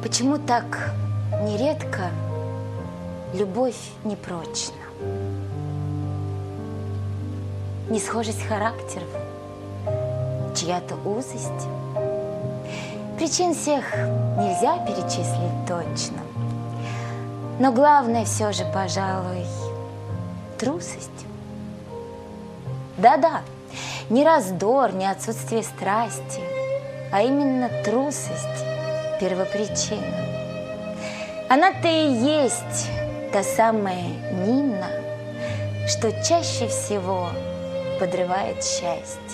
Почему так нередко любовь непрочна? Несхожесть характеров, чья-то узость. Причин всех нельзя перечислить точно. Но главное все же, пожалуй, трусость. Да-да, не раздор, не отсутствие страсти, а именно трусость первопричина. Она-то и есть та самая Нина, что чаще всего подрывает счастье.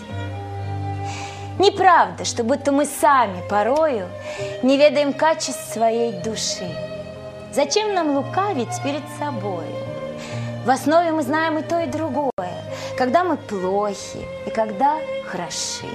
Неправда, что будто мы сами порою не ведаем качеств своей души. Зачем нам лукавить перед собой? В основе мы знаем и то, и другое, когда мы плохи и когда хороши.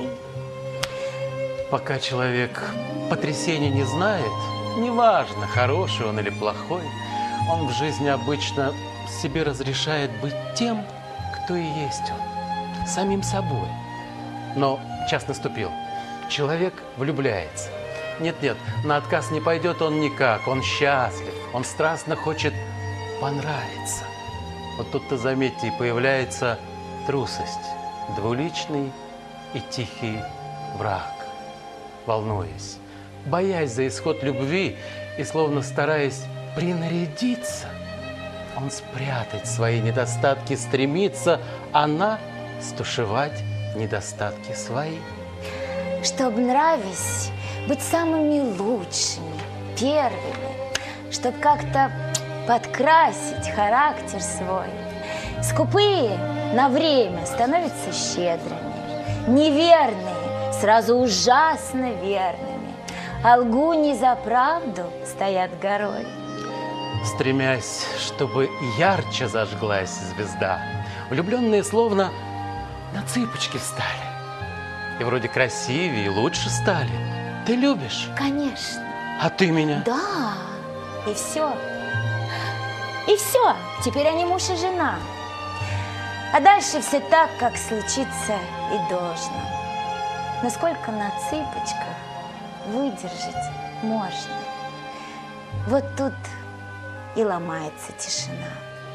Пока человек потрясения не знает, неважно, хороший он или плохой, он в жизни обычно себе разрешает быть тем, кто и есть он, самим собой. Но час наступил. Человек влюбляется. Нет-нет, на отказ не пойдет он никак. Он счастлив, он страстно хочет понравиться. Вот тут-то, заметьте, и появляется трусость, двуличный и тихий враг. Волнуясь, боясь за исход любви и словно стараясь принарядиться, он спрятать свои недостатки стремится, она стушевать недостатки свои. Чтоб, нравясь, быть самыми лучшими, первыми, чтоб как-то подкрасить характер свой. Скупые на время становятся щедрыми, неверные сразу ужасно верными, а лгуни за правду стоят горой. Стремясь, чтобы ярче зажглась звезда, влюбленные словно на цыпочки встали. И вроде красивее и лучше стали. Ты любишь? Конечно. А ты меня? Да. И все. И все. Теперь они муж и жена. А дальше все так, как случится и должно. Насколько на цыпочках выдержать можно? Вот тут и ломается тишина.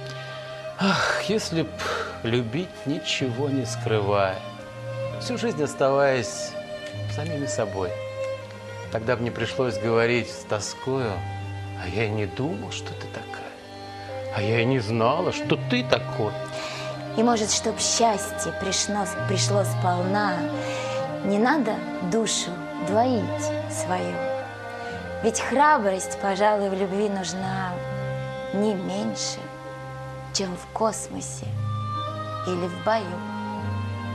Ах, если б любить, ничего не скрывая, всю жизнь оставаясь самими собой, тогда бы не пришлось говорить с тоскою: а я и не думал, что ты такая, а я и не знала, что ты такой. И может, чтоб счастье пришло сполна, не надо душу двоить свою. Ведь храбрость, пожалуй, в любви нужна не меньше, чем в космосе или в бою.